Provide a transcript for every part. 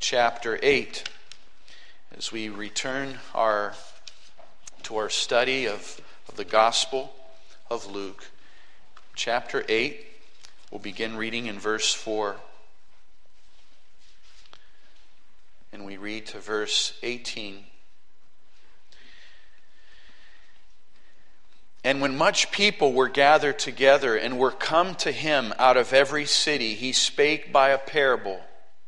chapter 8 as we return to our study of the Gospel of Luke. Chapter 8, we'll begin reading in verse 4. And we read to verse 18. And when much people were gathered together and were come to him out of every city, he spake by a parable.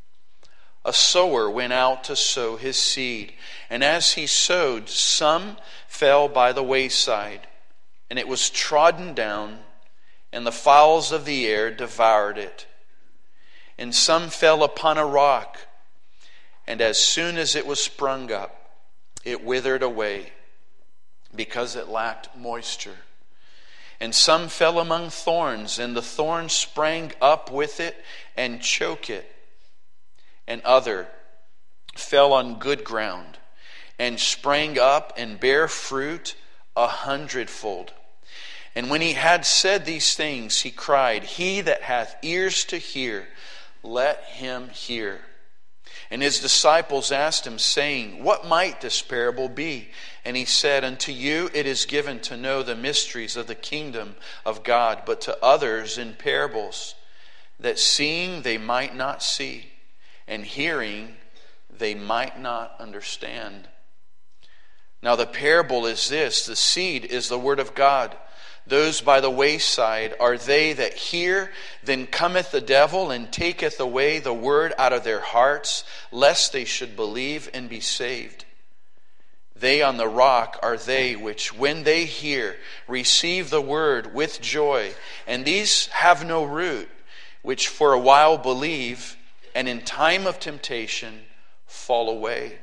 A sower went out to sow his seed, and as he sowed, some fell by the wayside, and it was trodden down, and the fowls of the air devoured it. And some fell upon a rock, and as soon as it was sprung up, it withered away, because it lacked moisture. And some fell among thorns, and the thorns sprang up with it and choked it. And other fell on good ground, and sprang up and bare fruit 100-fold. And when he had said these things, he cried, He that hath ears to hear, let him hear. And his disciples asked him, saying, What might this parable be? And he said, Unto you it is given to know the mysteries of the kingdom of God, but to others in parables, that seeing they might not see, and hearing they might not understand. Now the parable is this: the seed is the word of God. Those by the wayside are they that hear, then cometh the devil and taketh away the word out of their hearts, lest they should believe and be saved. They on the rock are they which, when they hear, receive the word with joy, and these have no root, which for a while believe, and in time of temptation fall away.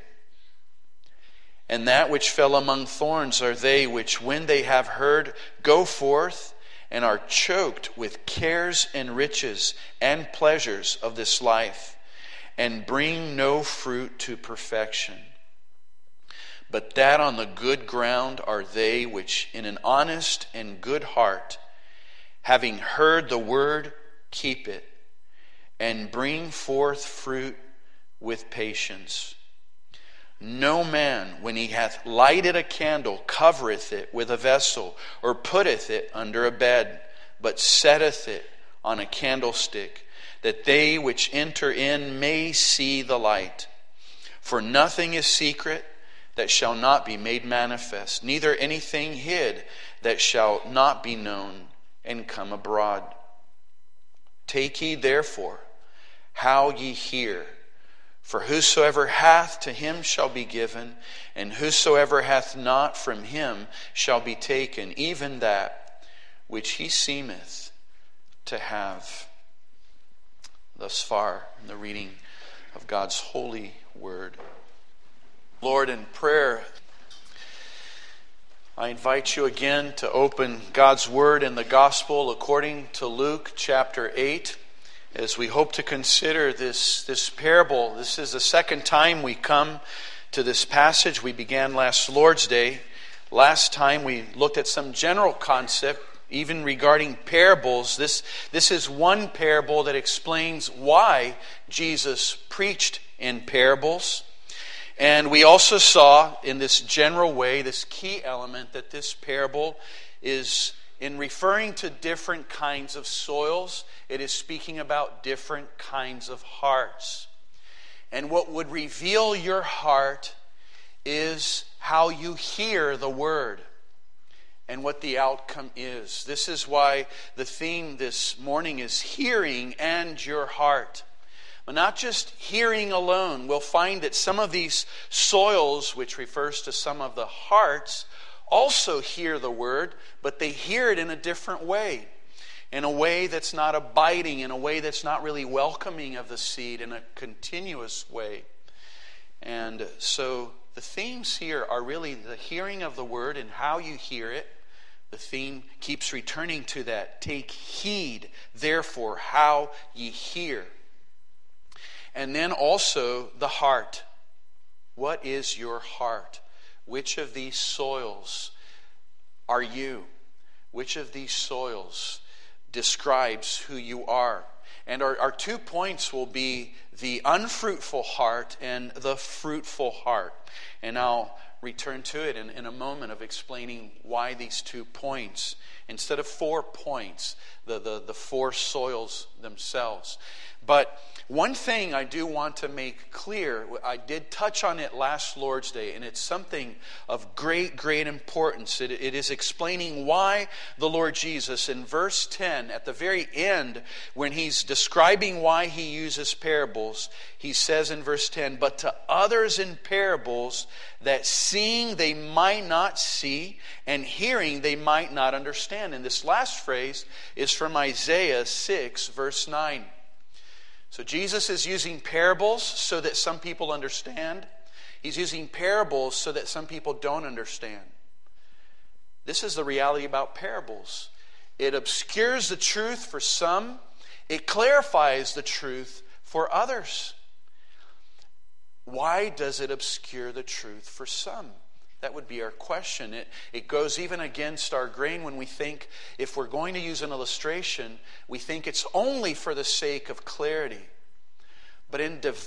And that which fell among thorns are they which, when they have heard, go forth and are choked with cares and riches and pleasures of this life, and bring no fruit to perfection. But that on the good ground are they which in an honest and good heart, having heard the word, keep it, and bring forth fruit with patience. No man, when he hath lighted a candle, covereth it with a vessel, or putteth it under a bed, but setteth it on a candlestick, that they which enter in may see the light. For nothing is secret that shall not be made manifest, neither anything hid that shall not be known and come abroad. Take heed therefore how ye hear. For whosoever hath, to him shall be given, and whosoever hath not, from him shall be taken, even that which he seemeth to have. Thus far in the reading of God's holy word. Lord, in prayer, I invite you again to open God's word in the gospel according to Luke chapter 8. As we hope to consider this parable. This is the second time we come to this passage. We began last Lord's Day. Last time we looked at some general concept, even regarding parables. This is one parable that explains why Jesus preached in parables. And we also saw in this general way, this key element, that this parable is, in referring to different kinds of soils, it is speaking about different kinds of hearts. And what would reveal your heart is how you hear the word and what the outcome is. This is why the theme this morning is hearing and your heart. But not just hearing alone. We'll find that some of these soils, which refers to some of the hearts, also hear the word, but they hear it in a different way. In a way that's not abiding, in a way that's not really welcoming of the seed, in a continuous way. And so the themes here are really the hearing of the word and how you hear it. The theme keeps returning to that. Take heed, therefore, how ye hear. And then also the heart. What is your heart? Which of these soils are you? Which of these soils describes who you are? And our 2 points will be the unfruitful heart and the fruitful heart. And I'll return to it in a moment of explaining why these 2 points, instead of 4 points, the 4 soils themselves. But one thing I do want to make clear, I did touch on it last Lord's Day, and it's something of great, great importance. It is explaining why the Lord Jesus, in verse 10, at the very end, when he's describing why he uses parables, he says in verse 10, "But to others in parables, that seeing they might not see, and hearing they might not understand." And this last phrase is from Isaiah 6, verse 9. So Jesus is using parables so that some people understand. He's using parables so that some people don't understand. This is the reality about parables. It obscures the truth for some. It clarifies the truth for others. Why does it obscure the truth for some? That would be our question. It goes even against our grain when we think, if we're going to use an illustration, we think it's only for the sake of clarity. But in the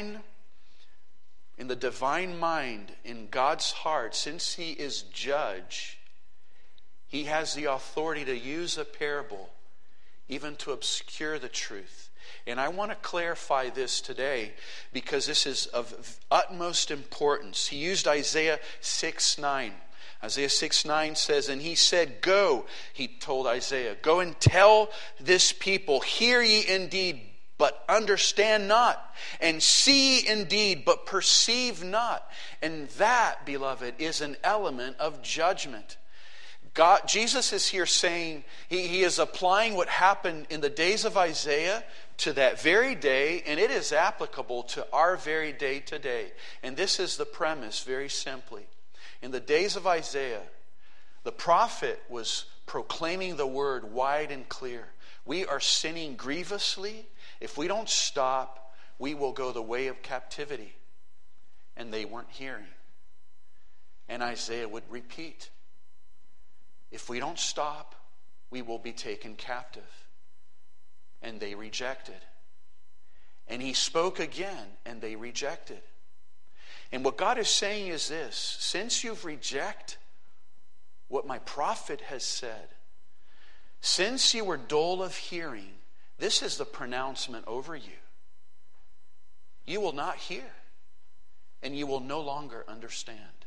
divine mind, in God's heart, since he is judge, he has the authority to use a parable even to obscure the truth. And I want to clarify this today because this is of utmost importance. He used Isaiah 6:9. Isaiah 6:9 says, "And he said, go," he told Isaiah, "go and tell this people, hear ye indeed, but understand not, and see indeed, but perceive not." And that, beloved, is an element of judgment. Jesus is here saying, he is applying what happened in the days of Isaiah to that very day, and it is applicable to our very day today. And this is the premise, very simply. In the days of Isaiah, the prophet was proclaiming the word wide and clear. We are sinning grievously. If we don't stop, we will go the way of captivity. And they weren't hearing. And Isaiah would repeat, if we don't stop, we will be taken captive. And they rejected. And he spoke again, and they rejected. And what God is saying is this: since you've rejected what my prophet has said, since you were dull of hearing, this is the pronouncement over you. You will not hear, and you will no longer understand.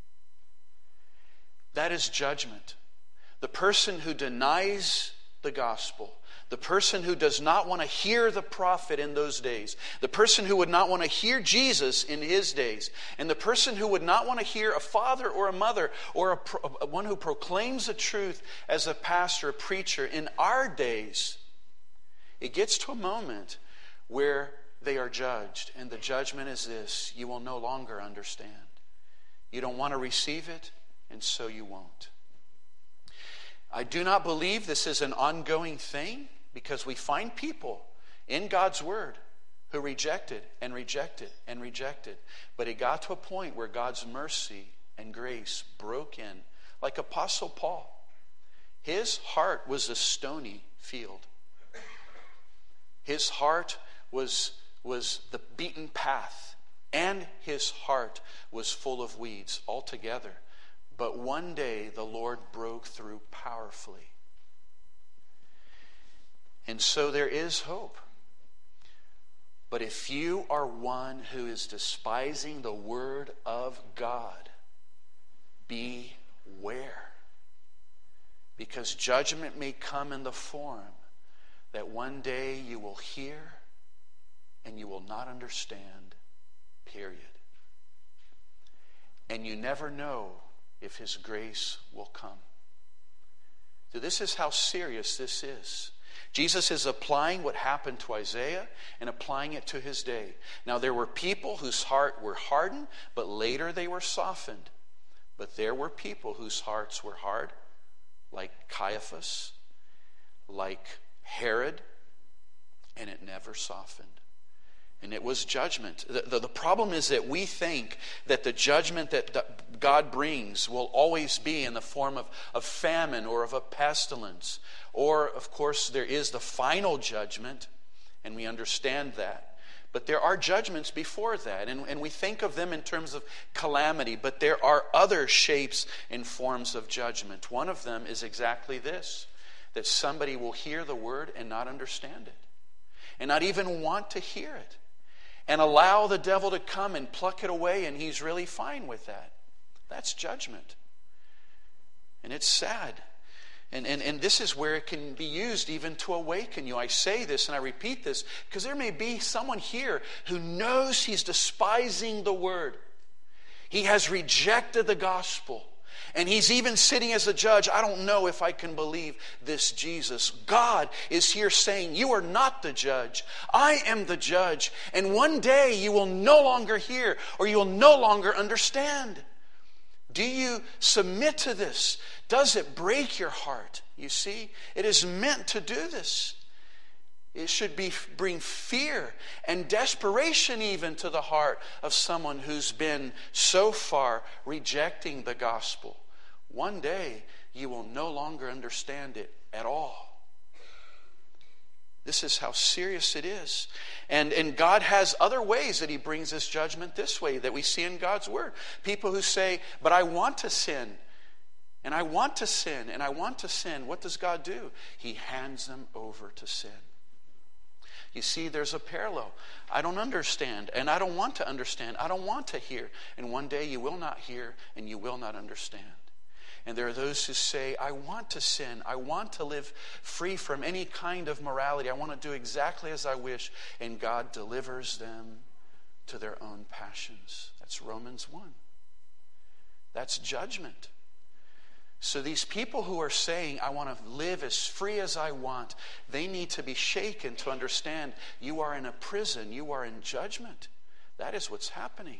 That is judgment. The person who denies the gospel, the person who does not want to hear the prophet in those days, the person who would not want to hear Jesus in his days, and the person who would not want to hear a father or a mother or one who proclaims the truth as a pastor, a preacher in our days, it gets to a moment where they are judged. And the judgment is this: you will no longer understand. You don't want to receive it, and so you won't. I do not believe this is an ongoing thing, because we find people in God's word who rejected and rejected and rejected. But it got to a point where God's mercy and grace broke in, like Apostle Paul. His heart was a stony field. His heart was the beaten path, and his heart was full of weeds altogether. But one day the Lord broke through powerfully. And so there is hope. But if you are one who is despising the word of God, beware. Because judgment may come in the form that one day you will hear and you will not understand, period. And you never know if his grace will come. So this is how serious this is. Jesus is applying what happened to Isaiah and applying it to his day. Now there were people whose heart were hardened, but later they were softened. But there were people whose hearts were hard, like Caiaphas, like Herod, and it never softened. And it was judgment. The problem is that we think that the judgment that God brings will always be in the form of famine or of a pestilence. Or, of course, there is the final judgment. and we understand that. But there are judgments before that, and we think of them in terms of calamity, but there are other shapes and forms of judgment. One of them is exactly this, that somebody will hear the word and not understand it, and not even want to hear it, and allow the devil to come and pluck it away, and he's really fine with that. That's judgment. And it's sad. And this is where it can be used even to awaken you. I say this and I repeat this because there may be someone here who knows he's despising the word. He has rejected the gospel. And he's even sitting as a judge. I don't know if I can believe this Jesus. God is here saying, you are not the judge. I am the judge. And one day you will no longer hear, or you will no longer understand. Do you submit to this? Does it break your heart? You see, it is meant to do this. It should bring fear and desperation even to the heart of someone who's been so far rejecting the gospel. One day you will no longer understand it at all. This is how serious it is. And God has other ways that he brings this judgment this way that we see in God's word. People who say, but I want to sin. And I want to sin. And I want to sin. What does God do? He hands them over to sin. You see, there's a parallel. I don't understand. And I don't want to understand. I don't want to hear. And one day you will not hear and you will not understand. And there are those who say, I want to sin. I want to live free from any kind of morality. I want to do exactly as I wish. And God delivers them to their own passions. That's Romans 1. That's judgment. So these people who are saying, I want to live as free as I want, they need to be shaken to understand you are in a prison. You are in judgment. That is what's happening.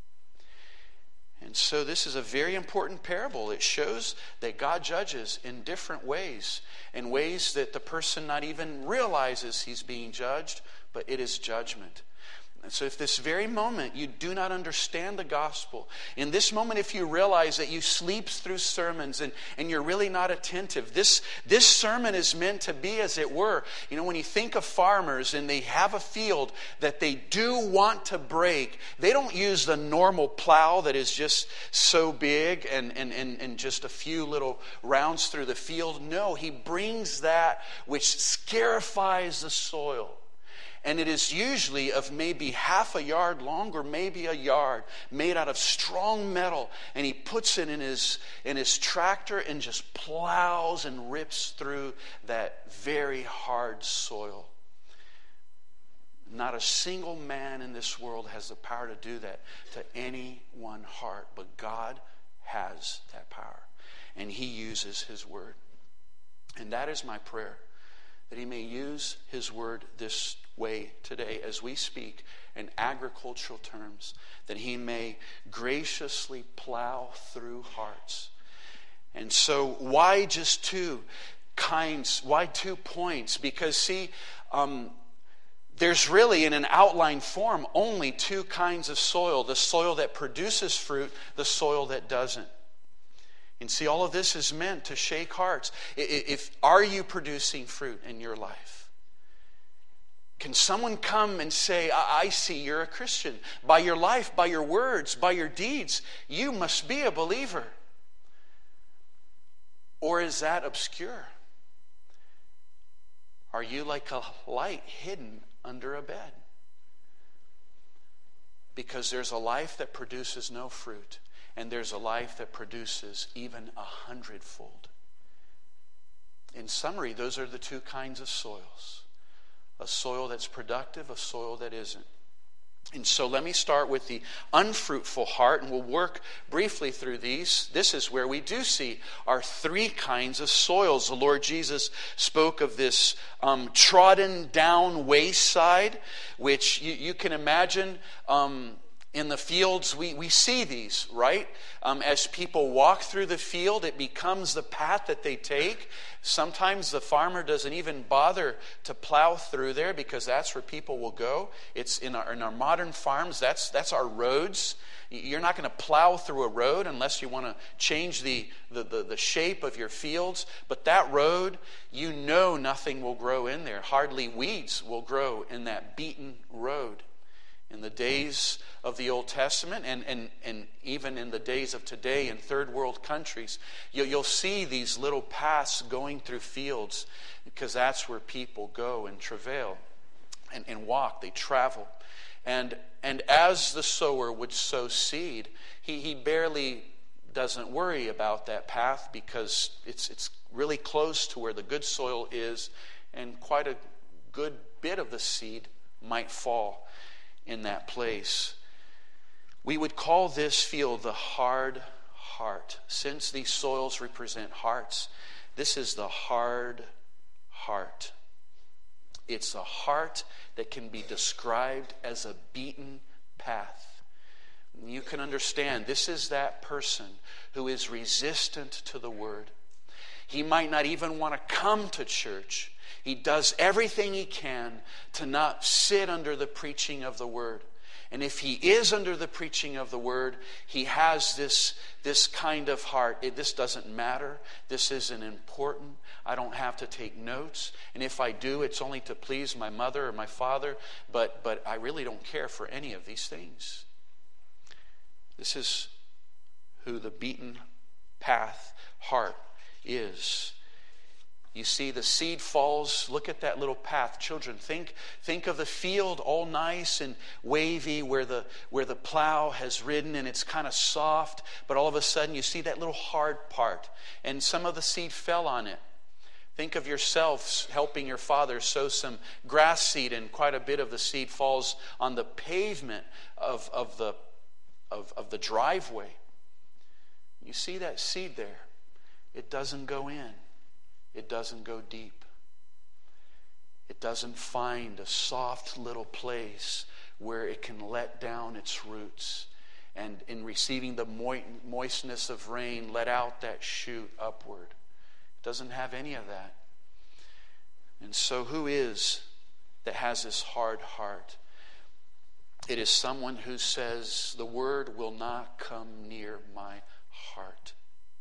And so this is a very important parable. It shows that God judges in different ways, in ways that the person not even realizes he's being judged, but it is judgment. And so if this very moment you do not understand the gospel, in this moment if you realize that you sleep through sermons and you're really not attentive, this sermon is meant to be, as it were, when you think of farmers and they have a field that they do want to break, they don't use the normal plow that is just so big and just a few little rounds through the field. No, he brings that which scarifies the soil. And it is usually of maybe half a yard long or maybe a yard, made out of strong metal. And he puts it in his tractor and just plows and rips through that very hard soil. Not a single man in this world has the power to do that to any one heart. But God has that power. And he uses his word. And that is my prayer, that he may use his word this way today as we speak in agricultural terms, that he may graciously plow through hearts. And so why just 2 kinds? Why 2 points? Because see, there's really in an outline form only 2 kinds of soil: the soil that produces fruit, the soil that doesn't. And see, all of this is meant to shake hearts. Are you producing fruit in your life? Can someone come and say, I see you're a Christian. By your life, by your words, by your deeds, you must be a believer. Or is that obscure? Are you like a light hidden under a bed? Because there's a life that produces no fruit, and there's a life that produces even 100-fold. In summary, those are the 2 kinds of soils. A soil that's productive, a soil that isn't. And so let me start with the unfruitful heart, and we'll work briefly through these. This is where we do see our 3 kinds of soils. The Lord Jesus spoke of this trodden down wayside, which you can imagine In the fields, we see these, right? As people walk through the field, it becomes the path that they take. Sometimes the farmer doesn't even bother to plow through there because that's where people will go. It's in our modern farms, that's our roads. You're not going to plow through a road unless you want to change the shape of your fields. But that road, you know nothing will grow in there. Hardly weeds will grow in that beaten road. In the days of the Old Testament and even in the days of today in third world countries, you'll see these little paths going through fields because that's where people go and travail and walk. They travel. And as the sower would sow seed, he barely doesn't worry about that path because it's really close to where the good soil is, and quite a good bit of the seed might fall in that place. We would call this field the hard heart. Since these soils represent hearts, this is the hard heart. It's a heart that can be described as a beaten path. You can understand, this is that person who is resistant to the word. He might not even want to come to church. He does everything he can to not sit under the preaching of the word. And if he is under the preaching of the word, he has this kind of heart. This doesn't matter. This isn't important. I don't have to take notes. And if I do, it's only to please my mother or my father. But I really don't care for any of these things. This is who the beaten path heart is. You see, the seed falls. Look at that little path. Children, think of the field all nice and wavy where the plow has ridden and it's kind of soft, but all of a sudden you see that little hard part and some of the seed fell on it. Think of yourself helping your father sow some grass seed and quite a bit of the seed falls on the pavement of the driveway. You see that seed there. It doesn't go in. It doesn't go deep. It doesn't find a soft little place where it can let down its roots and in receiving the moistness of rain, let out that shoot upward. It doesn't have any of that. And so who is that has this hard heart? It is someone who says, the word will not come near my heart.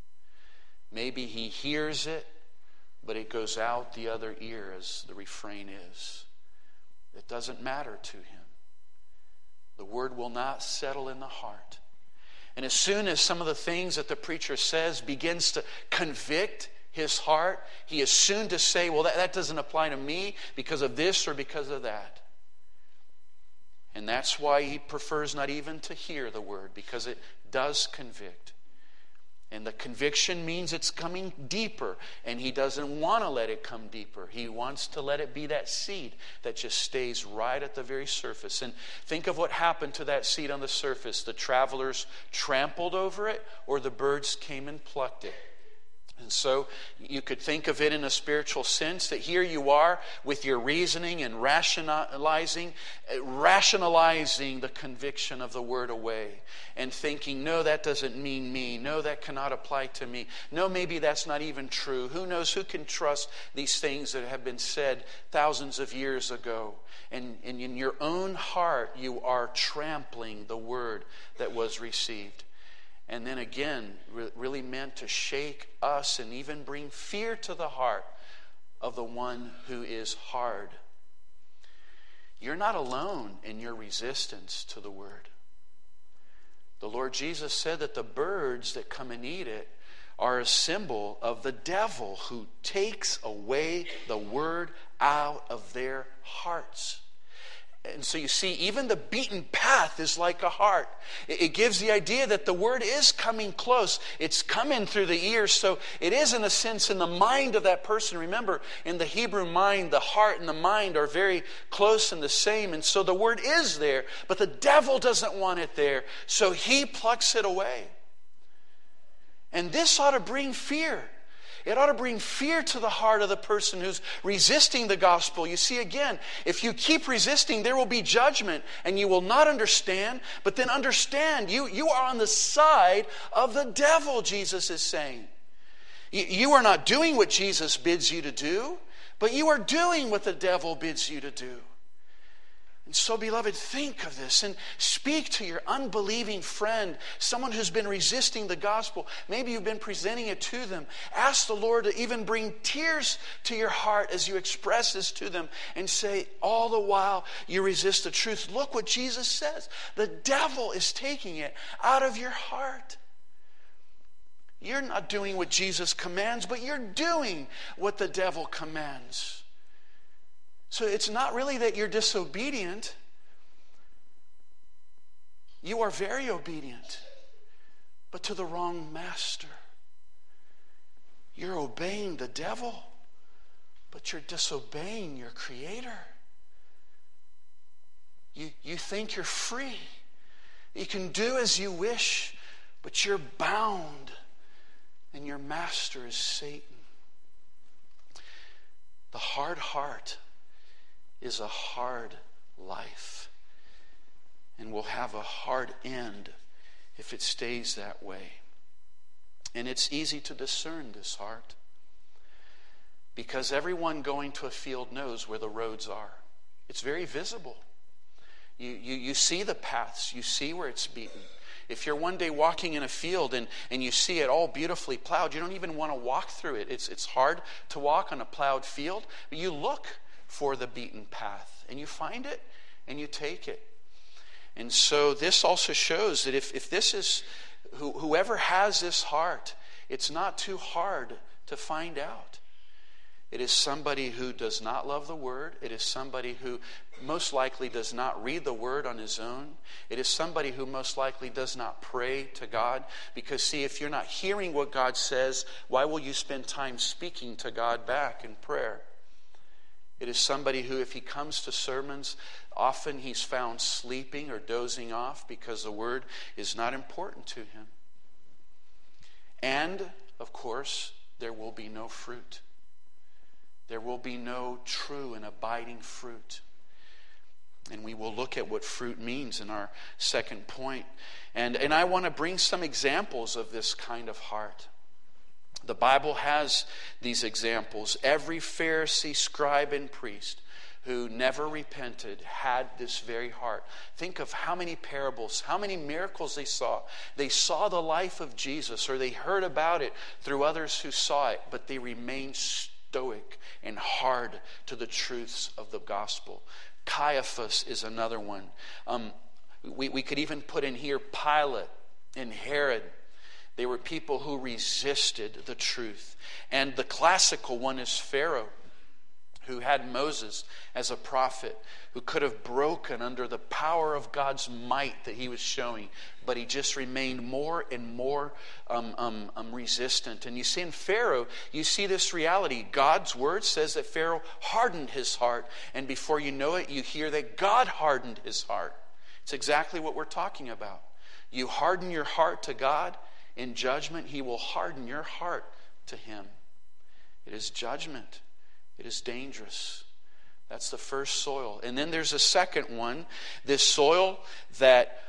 Maybe he hears it, but it goes out the other ear, as the refrain is. It doesn't matter to him. The word will not settle in the heart. And as soon as some of the things that the preacher says begins to convict his heart, he is soon to say, well, that doesn't apply to me because of this or because of that. And that's why he prefers not even to hear the word, because it does convict. And the conviction means it's coming deeper, and he doesn't want to let it come deeper. He wants to let it be that seed that just stays right at the very surface. And think of what happened to that seed on the surface. The travelers trampled over it, or the birds came and plucked it. And so you could think of it in a spiritual sense that here you are with your reasoning and rationalizing the conviction of the word away and thinking, no, that doesn't mean me. No, that cannot apply to me. No, maybe that's not even true. Who knows? Who can trust these things that have been said thousands of years ago? And in your own heart, you are trampling the word that was received. And then again, really meant to shake us and even bring fear to the heart of the one who is hard. You're not alone in your resistance to the word. The Lord Jesus said that the birds that come and eat it are a symbol of the devil who takes away the word out of their hearts. And so you see, even the beaten path is like a heart. It gives the idea that the word is coming close. It's coming through the ears. So it is, in a sense, in the mind of that person. Remember, in the Hebrew mind, the heart and the mind are very close and the same. And so the word is there, but the devil doesn't want it there. So he plucks it away. And this ought to bring fear. It ought to bring fear to the heart of the person who's resisting the gospel. You see, again, if you keep resisting, there will be judgment and you will not understand. But then understand, you are on the side of the devil, Jesus is saying. You are not doing what Jesus bids you to do, but you are doing what the devil bids you to do. And so, beloved, think of this and speak to your unbelieving friend, someone who's been resisting the gospel. Maybe you've been presenting it to them. Ask the Lord to even bring tears to your heart as you express this to them and say, all the while you resist the truth. Look what Jesus says. The devil is taking it out of your heart. You're not doing what Jesus commands, but you're doing what the devil commands. So it's not really that you're disobedient. You are very obedient, but to the wrong master. You're obeying the devil, but you're disobeying your Creator. You think you're free. You can do as you wish, but you're bound, and your master is Satan. The hard heart is a hard life and will have a hard end if it stays that way. And it's easy to discern this heart because everyone going to a field knows where the roads are. It's very visible. You see the paths. You see where it's beaten. If you're one day walking in a field and you see it all beautifully plowed, you don't even want to walk through it. It's hard to walk on a plowed field, but you look for the beaten path and you find it and you take it. And so this also shows that if this is whoever has this heart, it's not too hard to find out. It is somebody who does not love the Word. It is somebody who most likely does not read the Word on his own. It is somebody who most likely does not pray to God. Because see, if you're not hearing what God says, why will you spend time speaking to God back in prayer? It is somebody who, if he comes to sermons, often he's found sleeping or dozing off because the Word is not important to him. And, of course, there will be no fruit. There will be no true and abiding fruit. And we will look at what fruit means in our second point. And I want to bring some examples of this kind of heart. The Bible has these examples. Every Pharisee, scribe, and priest who never repented had this very heart. Think of how many parables, how many miracles they saw. They saw the life of Jesus, or they heard about it through others who saw it, but they remained stoic and hard to the truths of the gospel. Caiaphas is another one. We could even put in here Pilate and Herod. They were people who resisted the truth. And the classical one is Pharaoh, who had Moses as a prophet, who could have broken under the power of God's might that he was showing, but he just remained more and more resistant. And you see in Pharaoh, you see this reality. God's word says that Pharaoh hardened his heart, and before you know it, you hear that God hardened his heart. It's exactly what we're talking about. You harden your heart to God, in judgment, he will harden your heart to him. It is judgment. It is dangerous. That's the first soil. And then there's a second one, this soil that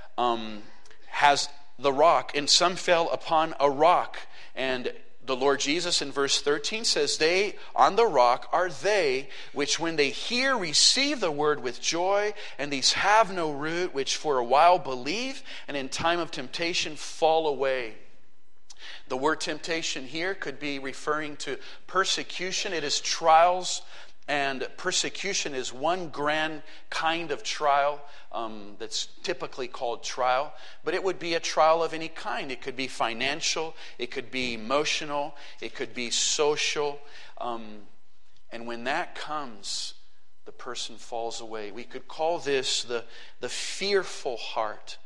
has the rock. And some fell upon a rock. And the Lord Jesus in verse 13 says, they on the rock are they which when they hear receive the word with joy, and these have no root, which for a while believe, and in time of temptation fall away. The word temptation here could be referring to persecution. It is trials, and persecution is one grand kind of trial that's typically called trial. But it would be a trial of any kind. It could be financial, it could be emotional, it could be social. And when that comes, the person falls away. We could call this the fearful heart.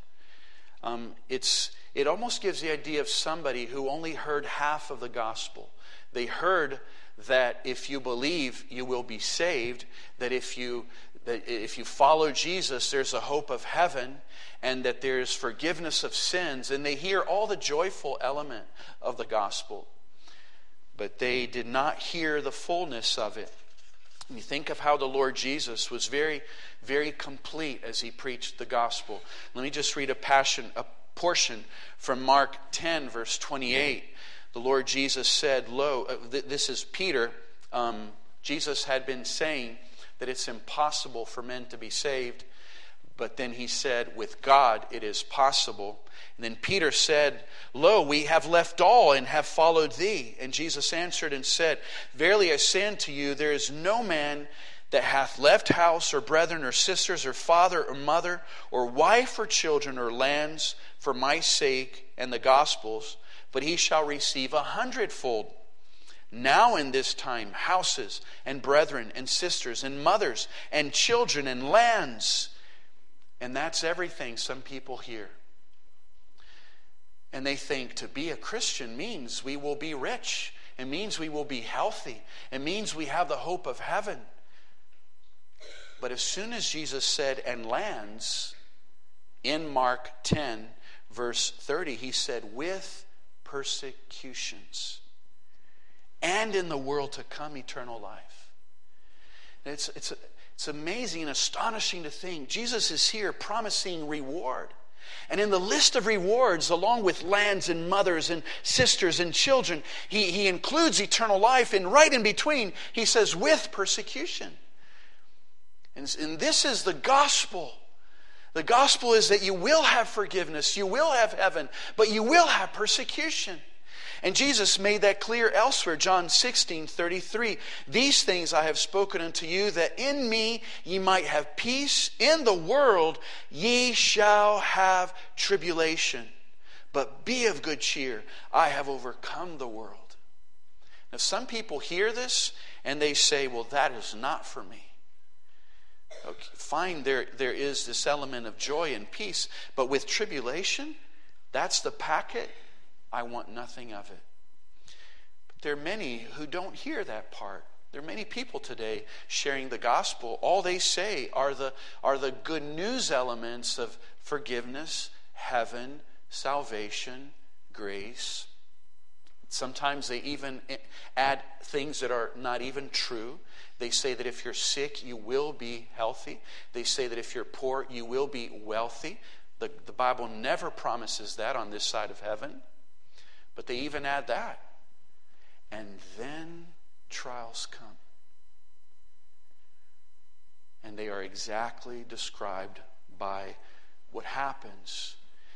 It almost gives the idea of somebody who only heard half of the gospel. They heard that if you believe, you will be saved, that if you follow Jesus, there's a hope of heaven, and that there's forgiveness of sins, and they hear all the joyful element of the gospel. but they did not hear the fullness of it. And you think of how the Lord Jesus was very, very complete as he preached the gospel. Let me just read a portion from Mark 10, verse 28. The Lord Jesus said, this is Peter. Jesus had been saying that it's impossible for men to be saved. But then he said, with God it is possible. And then Peter said, Lo, we have left all and have followed thee. And Jesus answered and said, Verily I say unto you, there is no man that hath left house or brethren or sisters or father or mother or wife or children or lands for my sake and the gospel's, but he shall receive 100-fold. Now in this time, houses and brethren and sisters and mothers and children and lands. And that's everything some people hear. And they think to be a Christian means we will be rich. It means we will be healthy. It means we have the hope of heaven. But as soon as Jesus said, and lands, in Mark 10, verse 30, he said, with persecutions. And in the world to come, eternal life. It's amazing and astonishing to think Jesus is here promising reward. And in the list of rewards, along with lands and mothers and sisters and children, he includes eternal life. And right in between, he says, with persecution. And this is the gospel. The gospel is that you will have forgiveness, you will have heaven, but you will have persecution. And Jesus made that clear elsewhere, John 16:33. These things I have spoken unto you, that in me ye might have peace. In the world ye shall have tribulation. But be of good cheer. I have overcome the world. Now some people hear this and they say, well, that is not for me. Okay, fine, there is this element of joy and peace. But with tribulation, that's the packet. I want nothing of it. But there are many who don't hear that part. There are many people today sharing the gospel. All they say are the good news elements of forgiveness, heaven, salvation, grace. Sometimes they even add things that are not even true. They say that if you're sick, you will be healthy. They say that if you're poor, you will be wealthy. The Bible never promises that on this side of heaven. But they even add that. And then trials come. And they are exactly described by what happens.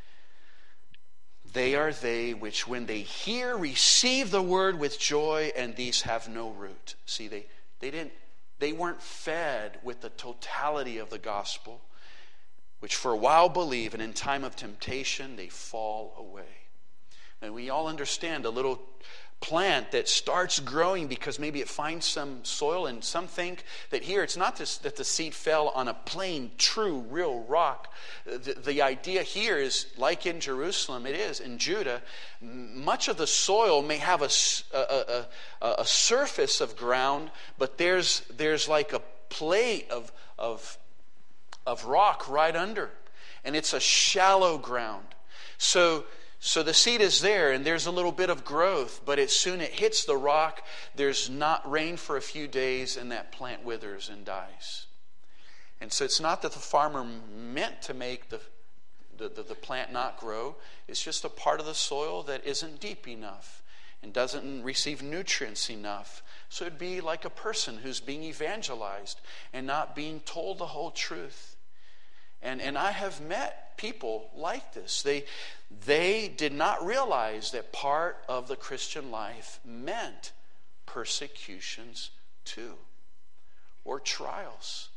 They are they which when they hear receive the word with joy, and these have no root. See, they weren't fed with the totality of the gospel, which for a while believe, and in time of temptation they fall away. And we all understand a little plant that starts growing because maybe it finds some soil, and some think that here it's not just that the seed fell on a plain, true, real rock. The idea here is, like in Jerusalem, it is in Judah, much of the soil may have a surface of ground, but there's like a plate of rock right under, and it's a shallow ground. So the seed is there, and there's a little bit of growth, but as soon as it hits the rock, there's not rain for a few days, and that plant withers and dies. And so it's not that the farmer meant to make the plant not grow. It's just a part of the soil that isn't deep enough and doesn't receive nutrients enough. So it'd be like a person who's being evangelized and not being told the whole truth. And I have met people like this. They did not realize that part of the Christian life meant persecutions too, or trials.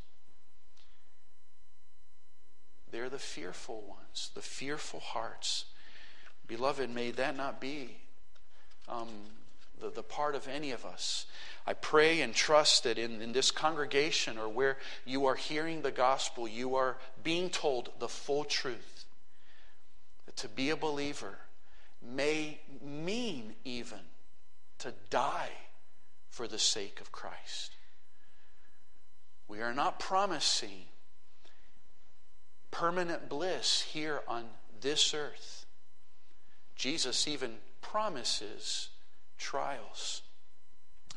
They're the fearful ones, the fearful hearts. Beloved, may that not be the part of any of us. I pray and trust that in this congregation, or where you are hearing the gospel, you are being told the full truth. That to be a believer may mean even to die for the sake of Christ. We are not promising permanent bliss here on this earth. Jesus even promises trials.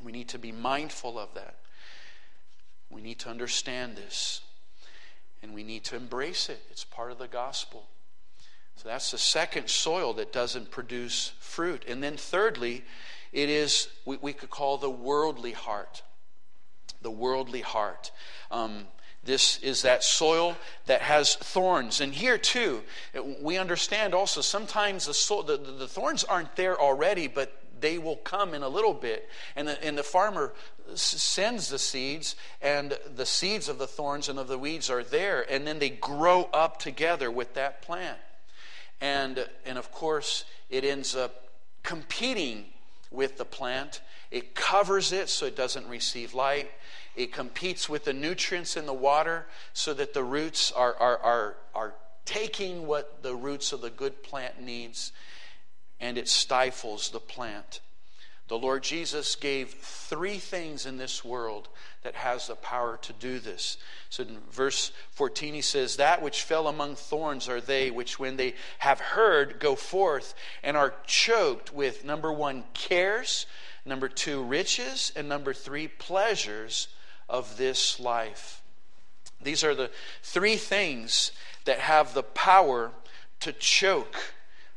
We need to be mindful of that. We need to understand this. And we need to embrace it. It's part of the gospel. So that's the second soil that doesn't produce fruit. And then thirdly, it is we could call the worldly heart. The worldly heart. This is that soil that has thorns. And here too, we understand also sometimes the thorns aren't there already, but they will come in a little bit. And the farmer sends the seeds, and the seeds of the thorns and of the weeds are there, and then they grow up together with that plant. And of course, it ends up competing with the plant. It covers it so it doesn't receive light. It competes with the nutrients in the water so that the roots are taking what the roots of the good plant needs, and it stifles the plant. The Lord Jesus gave 3 things in this world that has the power to do this. So in verse 14 he says, "That which fell among thorns are they which when they have heard go forth and are choked with," number 1, cares, number 2, riches, and number 3, pleasures of this life. These are the 3 things that have the power to choke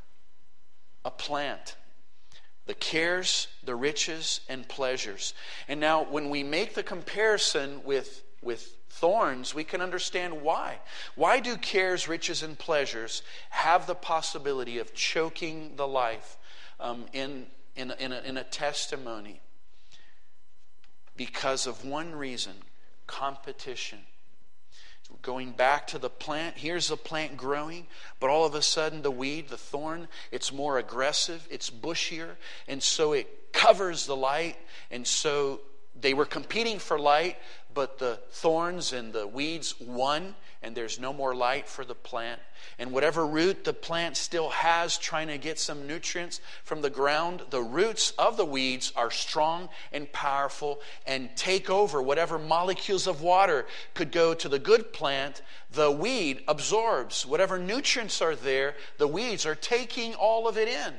a plant. The cares, the riches, and pleasures. And now when we make the comparison with thorns, we can understand why. Why do cares, riches, and pleasures have the possibility of choking the life in a testimony? Because of one reason: competition. Going back to the plant, here's the plant growing, but all of a sudden the weed, the thorn, it's more aggressive, it's bushier, and so it covers the light. And so they were competing for light, but the thorns and the weeds won, and there's no more light for the plant. And whatever root the plant still has trying to get some nutrients from the ground, the roots of the weeds are strong and powerful and take over whatever molecules of water could go to the good plant. The weed absorbs whatever nutrients are there. The weeds are taking all of it in.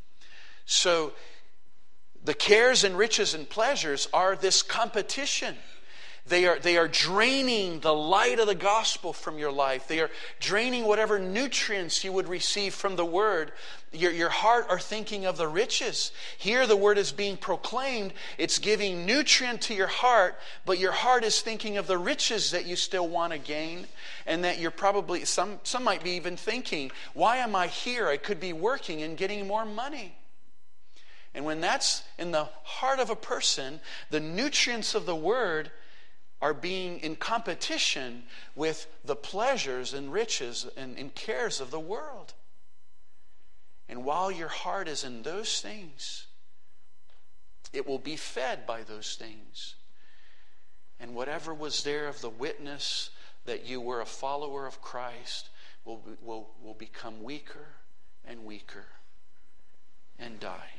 So the cares and riches and pleasures are this competition. They are draining the light of the gospel from your life. They are draining whatever nutrients you would receive from the word. Your heart are thinking of the riches. Here the word is being proclaimed. It's giving nutrient to your heart, but your heart is thinking of the riches that you still want to gain, and that you're probably, some might be even thinking, why am I here? I could be working and getting more money. And when that's in the heart of a person, the nutrients of the word are being in competition with the pleasures and riches and cares of the world. And while your heart is in those things, it will be fed by those things. And whatever was there of the witness that you were a follower of Christ will become weaker and weaker and die.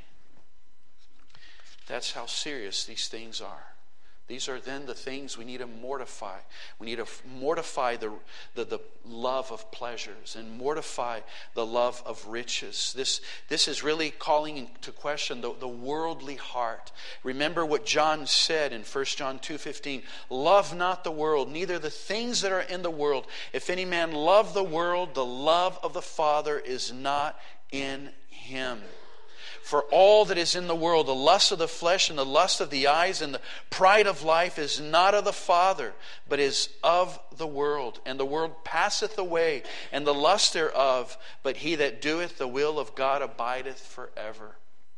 That's how serious these things are. These are then the things we need to mortify. We need to mortify the love of pleasures and mortify the love of riches. This is really calling into question the worldly heart. Remember what John said in 1 John 2:15. Love not the world, neither the things that are in the world. If any man love the world, the love of the Father is not in him. For all that is in the world, the lust of the flesh and the lust of the eyes and the pride of life is not of the Father, but is of the world. And the world passeth away, and the lust thereof, but he that doeth the will of God abideth forever.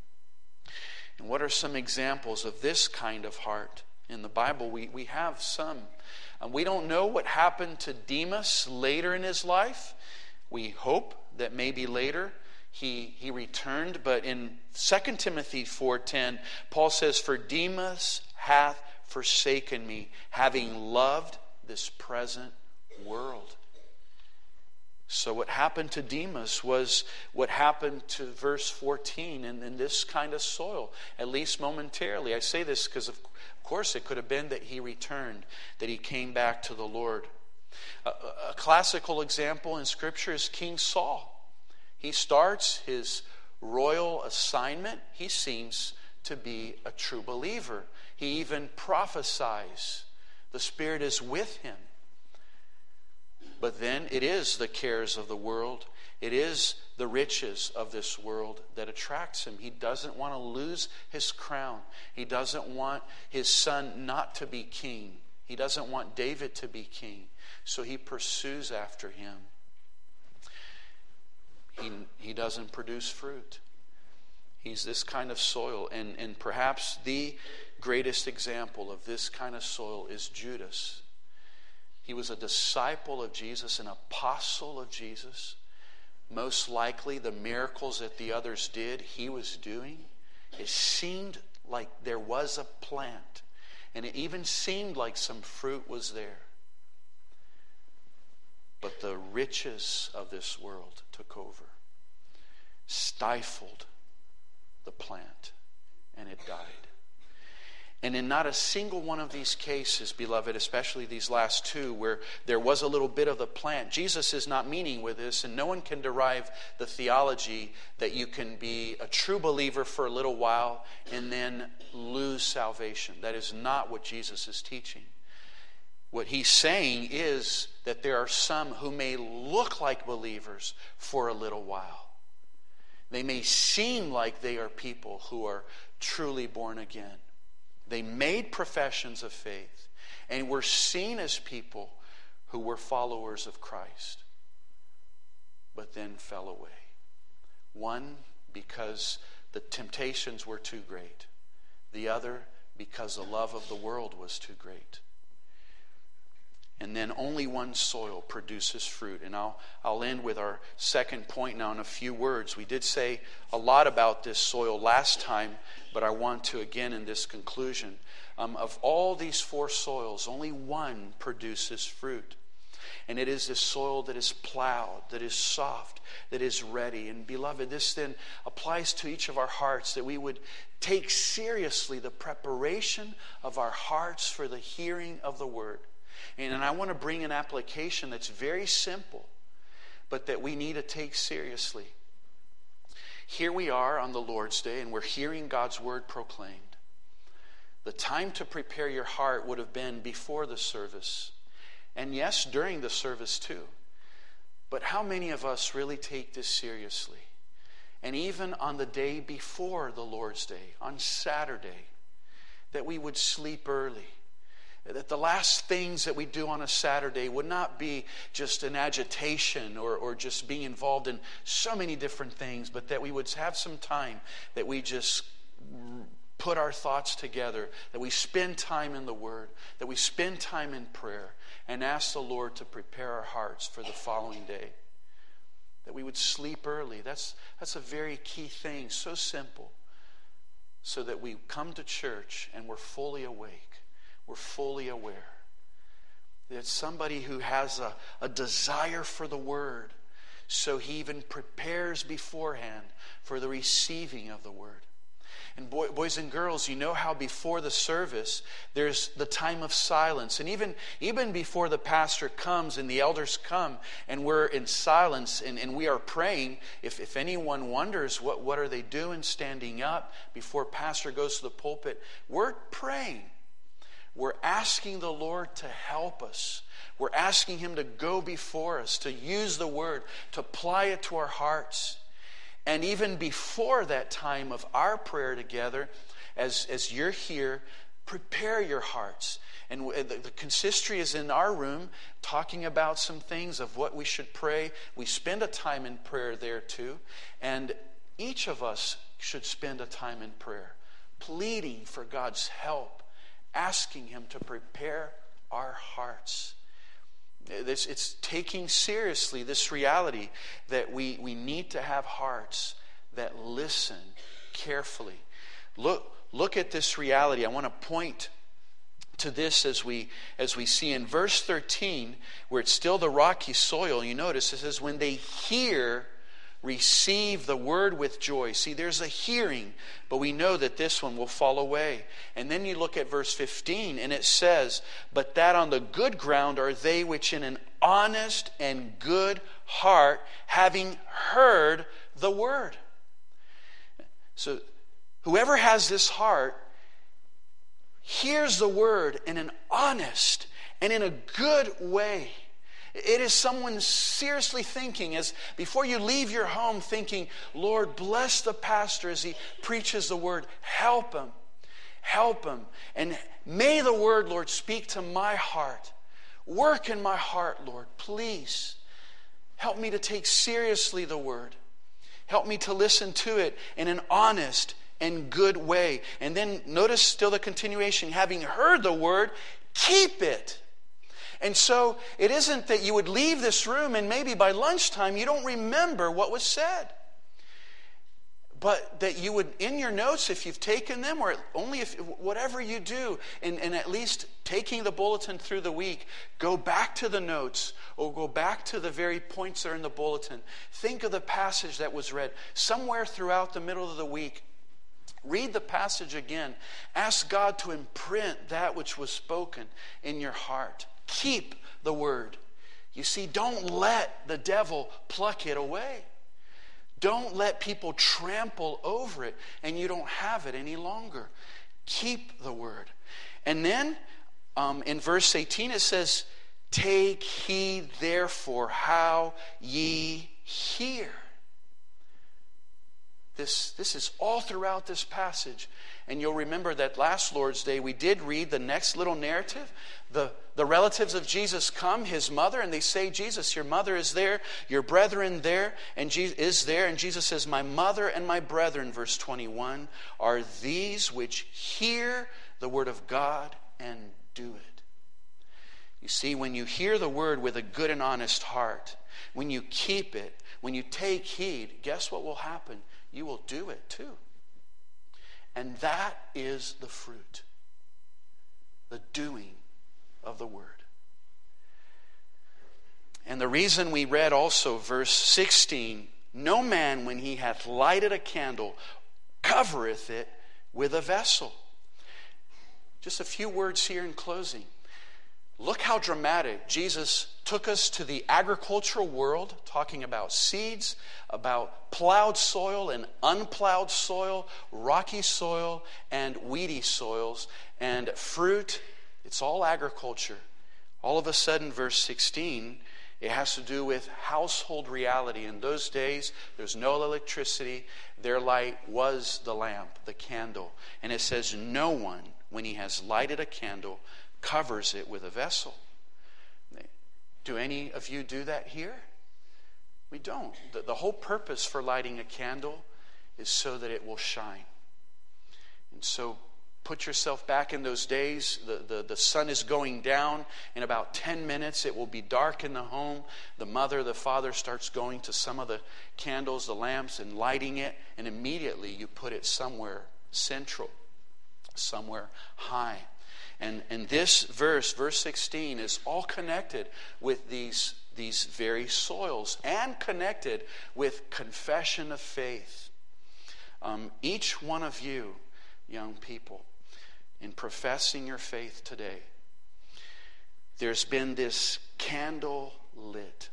And what are some examples of this kind of heart? In the Bible, we have some. We don't know what happened to Demas later in his life. We hope that maybe later he returned, but in 2 Timothy 4:10, Paul says, "For Demas hath forsaken me, having loved this present world." So what happened to Demas was what happened to verse 14 in this kind of soil, at least momentarily. I say this because, of course, it could have been that he returned, that he came back to the Lord. A classical example in Scripture is King Saul. He starts his royal assignment. He seems to be a true believer. He even prophesies. The Spirit is with him. But then it is the cares of the world. It is the riches of this world that attracts him. He doesn't want to lose his crown. He doesn't want his son not to be king. He doesn't want David to be king. So he pursues after him. He doesn't produce fruit. He's this kind of soil. And perhaps the greatest example of this kind of soil is Judas. He was a disciple of Jesus, an apostle of Jesus. Most likely the miracles that the others did, he was doing. It seemed like there was a plant. And it even seemed like some fruit was there. But the riches of this world took over, stifled the plant, and it died. And in not a single one of these cases, beloved, especially these last two, where there was a little bit of the plant, Jesus is not meaning with this, and no one can derive the theology that you can be a true believer for a little while and then lose salvation. That is not what Jesus is teaching. What he's saying is that there are some who may look like believers for a little while. They may seem like they are people who are truly born again. They made professions of faith and were seen as people who were followers of Christ, but then fell away. One, because the temptations were too great. The other, because the love of the world was too great. And then only one soil produces fruit. And I'll end with our second point now in a few words. We did say a lot about this soil last time, but I want to again in this conclusion. Of all these four soils, only one produces fruit. And it is this soil that is plowed, that is soft, that is ready. And beloved, this then applies to each of our hearts, that we would take seriously the preparation of our hearts for the hearing of the word. And I want to bring an application that's very simple, but that we need to take seriously. Here we are on the Lord's Day, and we're hearing God's word proclaimed. The time to prepare your heart would have been before the service, and yes, during the service too. But how many of us really take this seriously? And even on the day before the Lord's Day, on Saturday, that we would sleep early. That the last things that we do on a Saturday would not be just an agitation or just being involved in so many different things, but that we would have some time that we just put our thoughts together, that we spend time in the Word, that we spend time in prayer, and ask the Lord to prepare our hearts for the following day. That we would sleep early. That's a very key thing, so simple, so that we come to church and we're fully awake. We're fully aware. That somebody who has a desire for the Word, so he even prepares beforehand for the receiving of the Word. And boys and girls, you know how before the service, there's the time of silence. And even before the pastor comes and the elders come and we're in silence and we are praying, if anyone wonders what are they doing standing up before pastor goes to the pulpit, we're praying. We're asking the Lord to help us. We're asking Him to go before us, to use the Word, to apply it to our hearts. And even before that time of our prayer together, as you're here, prepare your hearts. And the consistory is in our room talking about some things of what we should pray. We spend a time in prayer there too. And each of us should spend a time in prayer, pleading for God's help, asking Him to prepare our hearts. It's taking seriously this reality that we need to have hearts that listen carefully. Look at this reality. I want to point to this as we see in verse 13, where it's still the rocky soil. You notice it says, when they hear, receive the word with joy. See, there's a hearing, but we know that this one will fall away. And then you look at verse 15, and it says, but that on the good ground are they which in an honest and good heart, having heard the word. So Whoever has this heart hears the word in an honest and in a good way. It is someone seriously thinking, as before you leave your home, thinking, Lord, bless the pastor as he preaches the word. Help him. Help him. And may the word, Lord, speak to my heart. Work in my heart, Lord, please. Help me to take seriously the word. Help me to listen to it in an honest and good way. And then notice still the continuation. Having heard the word, keep it. And so it isn't that you would leave this room and maybe by lunchtime you don't remember what was said. But that you would, in your notes, if you've taken them, or only if whatever you do, and at least taking the bulletin through the week, go back to the notes or go back to the very points that are in the bulletin. Think of the passage that was read somewhere throughout the middle of the week. Read the passage again. Ask God to imprint that which was spoken in your heart. Keep the word. You see, don't let the devil pluck it away. Don't let people trample over it and you don't have it any longer. Keep the word. And then in verse 18 it says, take heed therefore how ye hear. This is all throughout this passage. And you'll remember that last Lord's Day we did read the next little narrative. The relatives of Jesus come, his mother, and they say, Jesus, your mother is there, your brethren there, and is there. And Jesus says, my mother and my brethren, verse 21, are these which hear the word of God and do it. You see, when you hear the word with a good and honest heart, when you keep it, when you take heed, guess what will happen? You will do it too. And that is the fruit, the doing of the word. And the reason we read also verse 16, no man when he hath lighted a candle covereth it with a vessel. Just a few words here in closing. Look how dramatic. Jesus took us to the agricultural world, talking about seeds, about plowed soil and unplowed soil, rocky soil and weedy soils, and fruit. It's all agriculture. All of a sudden, verse 16, it has to do with household reality. In those days, there's no electricity. Their light was the lamp, the candle. And it says, no one, when he has lighted a candle, covers it with a vessel. Do any of you do that here? We don't. The whole purpose for lighting a candle is so that it will shine. And so put yourself back in those days. The sun is going down. In about 10 minutes, it will be dark in the home. The mother, the father starts going to some of the candles, the lamps, and lighting it. And immediately you put it somewhere central, somewhere high. And this verse 16, is all connected with these very soils and connected with confession of faith. Each one of you, young people, in professing your faith today, there's been this candle lit.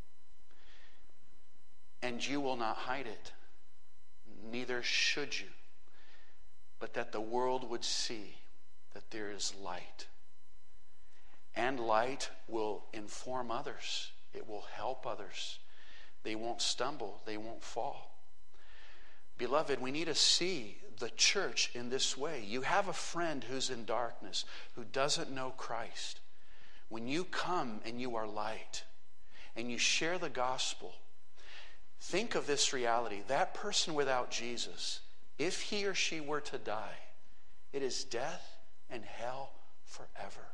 And you will not hide it. Neither should you. But that the world would see that there is light. And light will inform others. It will help others. They won't stumble. They won't fall. Beloved, we need to see the church in this way. You have a friend who's in darkness, who doesn't know Christ. When you come and you are light, and you share the gospel, think of this reality. That person without Jesus, if he or she were to die, it is death and hell forever.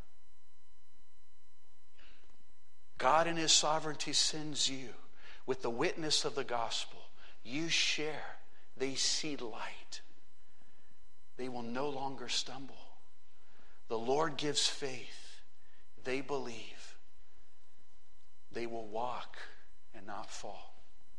God in his sovereignty sends you with the witness of the gospel. You share. They see light. They will no longer stumble. The Lord gives faith. They believe. They will walk and not fall.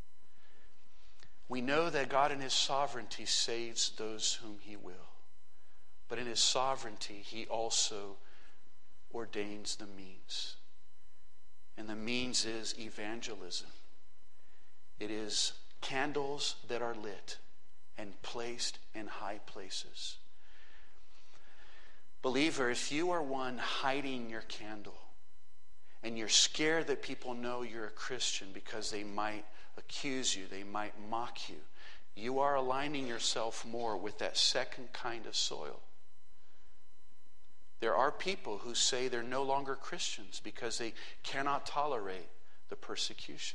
We know that God in his sovereignty saves those whom he will. But in his sovereignty, he also ordains the means. And the means is evangelism. It is candles that are lit and placed in high places. Believer, if you are one hiding your candle and you're scared that people know you're a Christian because they might accuse you, they might mock you, you are aligning yourself more with that second kind of soil. There are people who say they're no longer Christians because they cannot tolerate the persecution.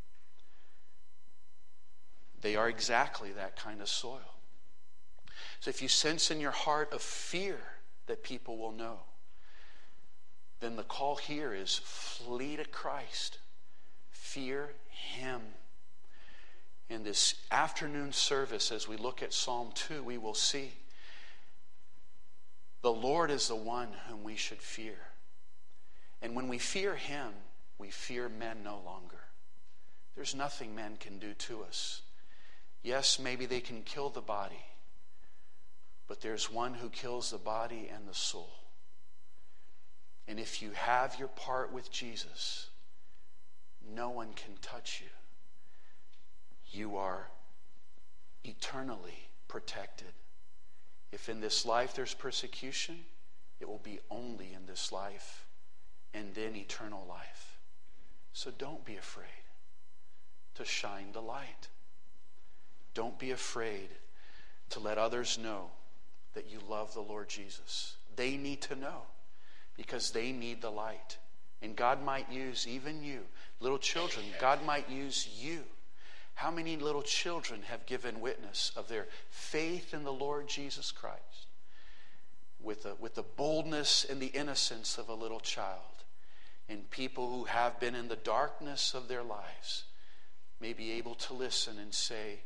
They are exactly that kind of soil. So if you sense in your heart a fear that people will know, then the call here is flee to Christ. Fear Him. In this afternoon service, as we look at Psalm 2, we will see the Lord is the one whom we should fear. And when we fear Him, we fear men no longer. There's nothing men can do to us. Yes, maybe they can kill the body, but there's one who kills the body and the soul. And if you have your part with Jesus, no one can touch you. You are eternally protected. If in this life there's persecution, it will be only in this life and then eternal life. So don't be afraid to shine the light. Don't be afraid to let others know that you love the Lord Jesus. They need to know because they need the light. And God might use even you. Little children, God might use you. How many little children have given witness of their faith in the Lord Jesus Christ with the boldness and the innocence of a little child? And people who have been in the darkness of their lives may be able to listen and say,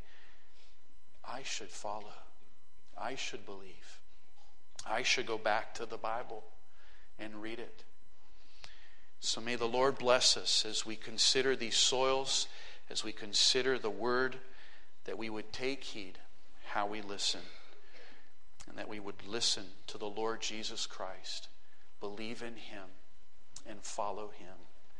I should follow. I should believe. I should go back to the Bible and read it. So may the Lord bless us as we consider these soils, as we consider the Word, that we would take heed how we listen, and that we would listen to the Lord Jesus Christ, believe in Him, and follow Him.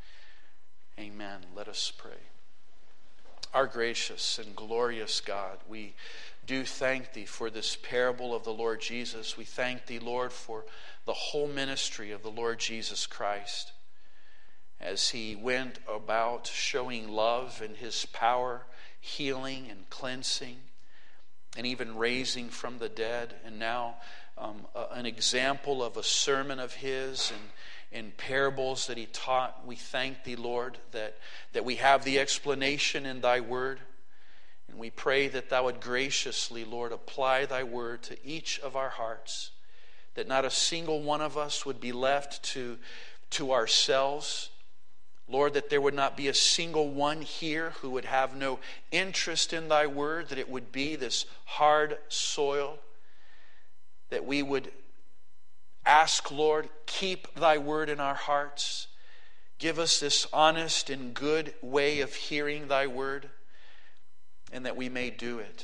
Amen. Let us pray. Our gracious and glorious God, we do thank Thee for this parable of the Lord Jesus. We thank Thee, Lord, for the whole ministry of the Lord Jesus Christ as He went about showing love and His power, healing and cleansing, and even raising from the dead. And now an example of a sermon of His and parables that He taught. We thank Thee, Lord, that we have the explanation in Thy Word. And we pray that Thou would graciously, Lord, apply Thy Word to each of our hearts, that not a single one of us would be left to ourselves. Lord, that there would not be a single one here who would have no interest in Thy Word, that it would be this hard soil, that we would ask, Lord, keep Thy Word in our hearts. Give us this honest and good way of hearing Thy Word, and that we may do it.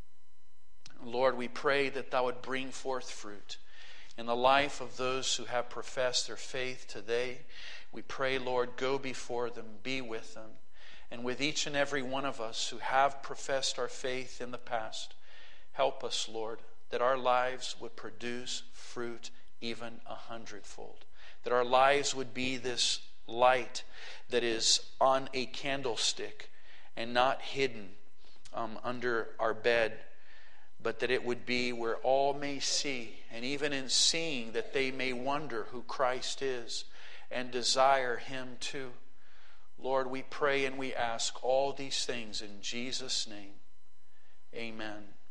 Lord, we pray that Thou would bring forth fruit in the life of those who have professed their faith today. We pray, Lord, go before them, be with them, and with each and every one of us who have professed our faith in the past. Help us, Lord, that our lives would produce fruit even 100-fold. That our lives would be this light that is on a candlestick and not hidden under our bed, but that it would be where all may see, and even in seeing that they may wonder who Christ is and desire Him too. Lord, we pray and we ask all these things in Jesus' name. Amen.